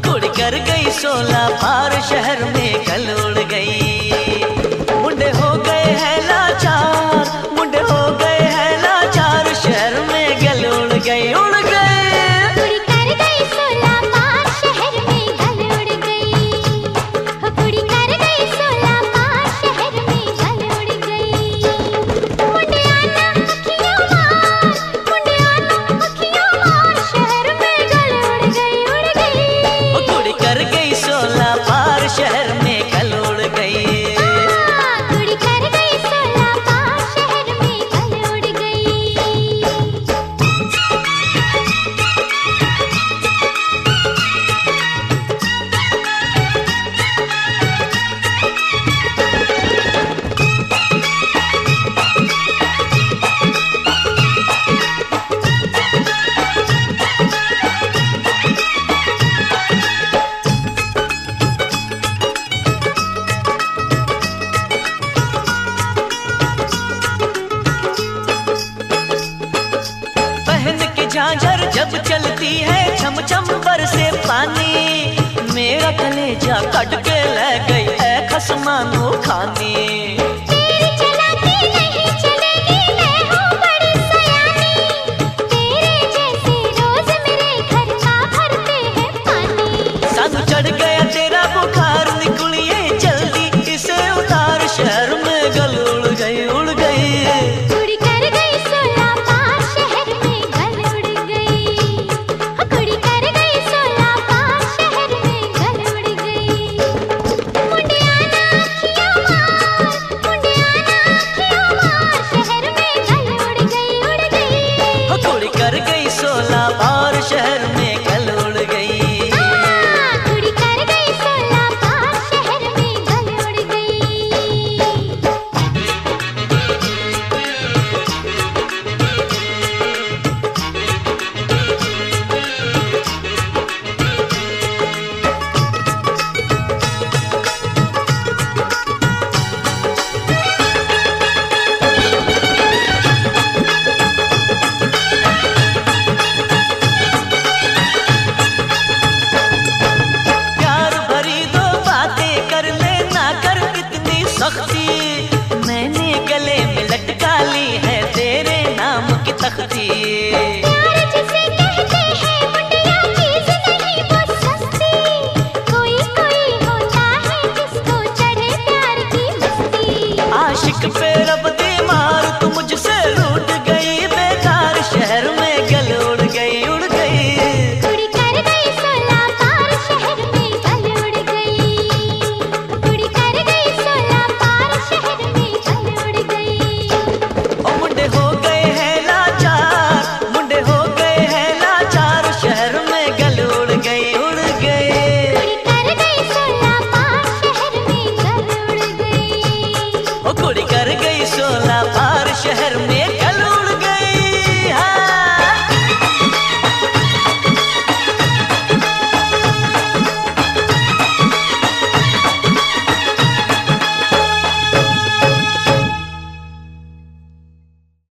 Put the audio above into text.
कुड़ कर गई 16 पार, शहर में कल उड़ गई। मुंडे हो गए हैं लाचार, मुंडे हो गए हैं लाचार, शहर में गल उड़ गई, उड़ गई। झांझर जब चलती है छम छम बरसे पानी, मेरा कलेजा कट के ले गई है खसमानो खानी।